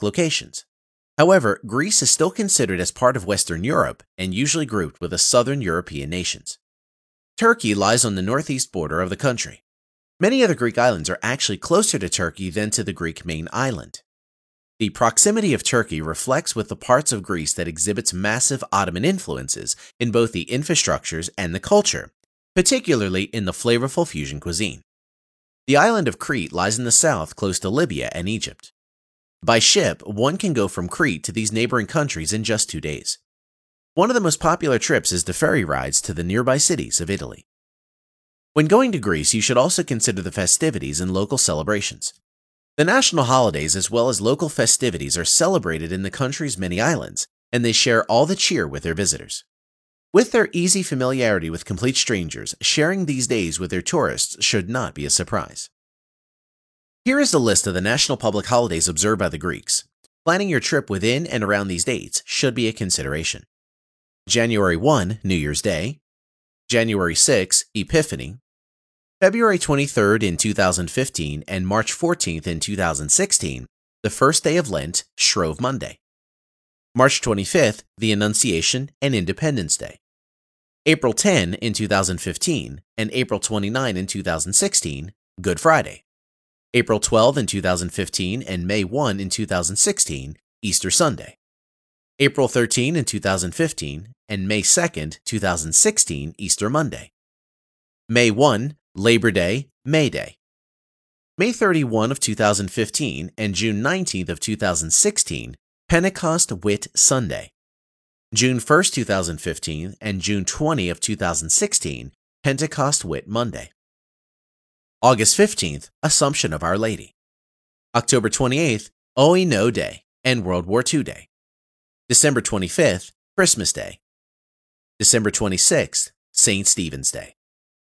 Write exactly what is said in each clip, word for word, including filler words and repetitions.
locations. However, Greece is still considered as part of Western Europe and usually grouped with the southern European nations. Turkey lies on the northeast border of the country. Many other Greek islands are actually closer to Turkey than to the Greek main island. The proximity of Turkey reflects with the parts of Greece that exhibits massive Ottoman influences in both the infrastructures and the culture, particularly in the flavorful fusion cuisine. The island of Crete lies in the south close to Libya and Egypt. By ship, one can go from Crete to these neighboring countries in just two days. One of the most popular trips is the ferry rides to the nearby cities of Italy. When going to Greece, you should also consider the festivities and local celebrations. The national holidays as well as local festivities are celebrated in the country's many islands, and they share all the cheer with their visitors. With their easy familiarity with complete strangers, sharing these days with their tourists should not be a surprise. Here is a list of the national public holidays observed by the Greeks. Planning your trip within and around these dates should be a consideration. January first, New Year's Day. January sixth, Epiphany. February twenty-third in two thousand fifteen and March fourteenth in two thousand sixteen, the first day of Lent, Shrove Monday. March twenty-fifth, the Annunciation and Independence Day. April tenth in two thousand fifteen and April twenty-ninth in two thousand sixteen, Good Friday. April twelfth in two thousand fifteen and May first in two thousand sixteen, Easter Sunday. April thirteenth in two thousand fifteen and May second, two thousand sixteen, Easter Monday. May first, Labor Day, May Day. May thirty-first of two thousand fifteen and June nineteenth of two thousand sixteen, Pentecost Whit Sunday. June first, two thousand fifteen and June twentieth of two thousand sixteen, Pentecost Whit Monday. August fifteenth, Assumption of Our Lady. October twenty-eighth, Owe No Day and World War Two Day. December twenty-fifth, Christmas Day. December twenty-sixth, Saint Stephen's Day.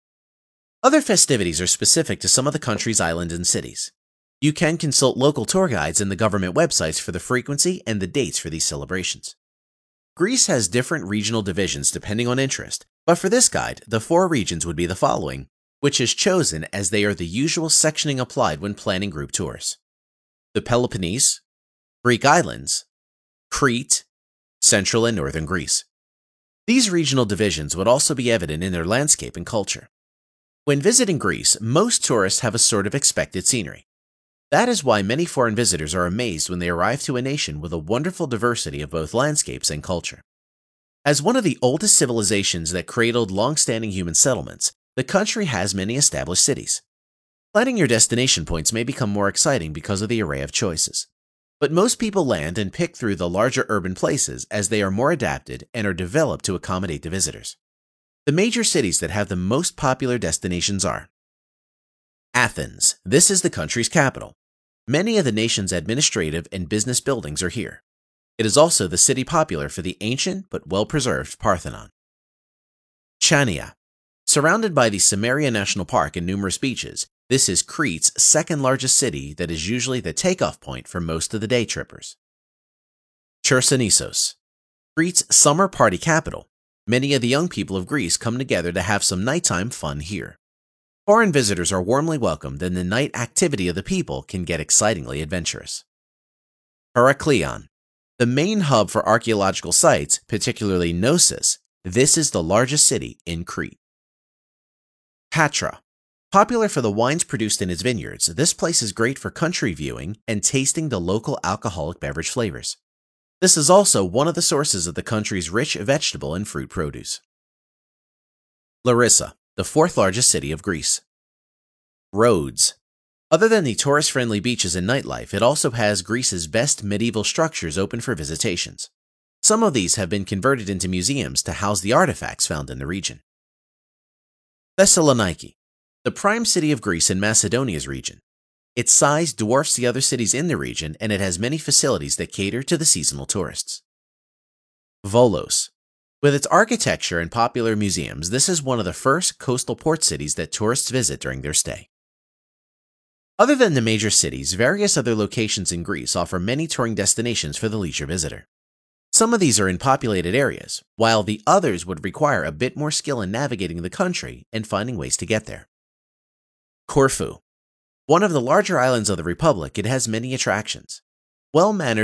Other festivities are specific to some of the country's islands and cities. You can consult local tour guides and the government websites for the frequency and the dates for these celebrations. Greece has different regional divisions depending on interest, but for this guide, the four regions would be the following, which is chosen as they are the usual sectioning applied when planning group tours: the Peloponnese, Greek islands, Crete, Central and Northern Greece. These regional divisions would also be evident in their landscape and culture. When visiting Greece, most tourists have a sort of expected scenery. That is why many foreign visitors are amazed when they arrive to a nation with a wonderful diversity of both landscapes and culture. As one of the oldest civilizations that cradled long-standing human settlements, the country has many established cities. Planning your destination points may become more exciting because of the array of choices. But most people land and pick through the larger urban places as they are more adapted and are developed to accommodate the visitors. The major cities that have the most popular destinations are Athens. This is the country's capital. Many of the nation's administrative and business buildings are here. It is also the city popular for the ancient but well-preserved Parthenon. Chania. Surrounded by the Samaria National Park and numerous beaches, this is Crete's second largest city that is usually the takeoff point for most of the day trippers. Chersonesos. Crete's summer party capital. Many of the young people of Greece come together to have some nighttime fun here. Foreign visitors are warmly welcomed and the night activity of the people can get excitingly adventurous. Heraklion. The main hub for archaeological sites, particularly Knossos, this is the largest city in Crete. Patra. Popular for the wines produced in its vineyards, this place is great for country viewing and tasting the local alcoholic beverage flavors. This is also one of the sources of the country's rich vegetable and fruit produce. Larissa, the fourth largest city of Greece. Rhodes. Other than the tourist-friendly beaches and nightlife, it also has Greece's best medieval structures open for visitations. Some of these have been converted into museums to house the artifacts found in the region. Thessaloniki, the prime city of Greece in Macedonia's region. Its size dwarfs the other cities in the region, and it has many facilities that cater to the seasonal tourists. Volos. With its architecture and popular museums, this is one of the first coastal port cities that tourists visit during their stay. Other than the major cities, various other locations in Greece offer many touring destinations for the leisure visitor. Some of these are in populated areas, while the others would require a bit more skill in navigating the country and finding ways to get there. Corfu. One of the larger islands of the Republic, it has many attractions. Well-mannered